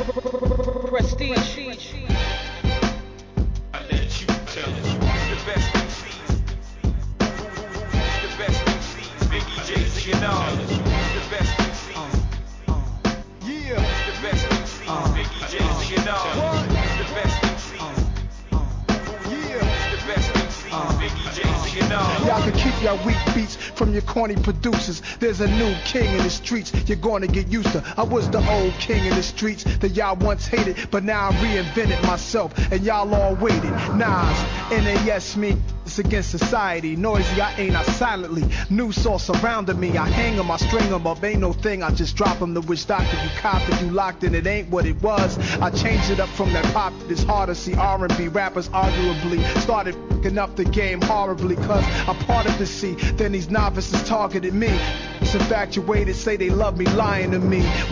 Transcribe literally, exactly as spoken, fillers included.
Prestige. I let you tell it. Who's the best M Cs? Who's the best M Cs? Biggie, Jay-Z, and all. Who's the best M Cs? Yeah. Who's the best M Cs? Biggie, Jay-Z, and all. Who's the best M Cs? Yeah. Who's the best M Cs? Biggie, Jay-Z, and all. Y'all can keep your weak beats from your corny producers. There's a new king in the streets you're gonna get used to. I was the old king in the streets that y'all once hated, but now I reinvented myself and y'all all waited. Nas, N A S me. It's against society. Noisy, I ain't I silently. New sauce surrounding me. I hang 'em, I string 'em up. Ain't no thing, I just drop 'em. The which doctor you copped it, you locked in. It ain't what it was. I changed it up from that pop. It's hard to see R and B rappers arguably started f***ing up the game horribly. Cause I parted the sea. Then these novices targeted me. It's infatuated, say they love me, lying to me.